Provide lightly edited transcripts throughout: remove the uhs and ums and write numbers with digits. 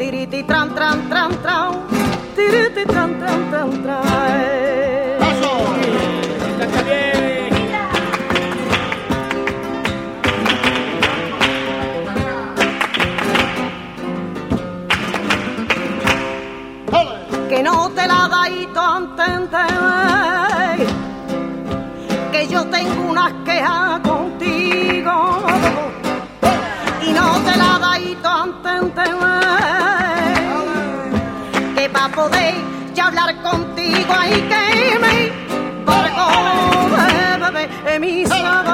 tiriti tran tran tran tran, tiriti tran tran tran tran. Que no te la dais tantente, que yo tengo unas quejas contigo y no te la dais tantente, que pa' poder ya hablar contigo hay que me barco mi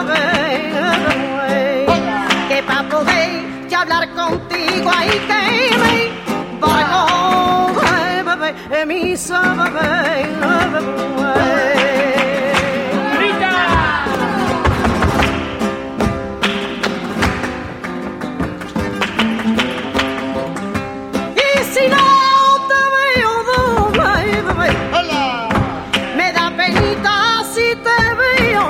sabe, que pa' poder ya hablar contigo hay que me barco mi sabe. Y si no te veo doble, me da penita si te veo.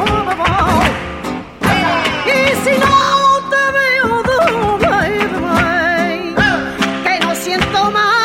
Y si no te veo doble, que no siento más.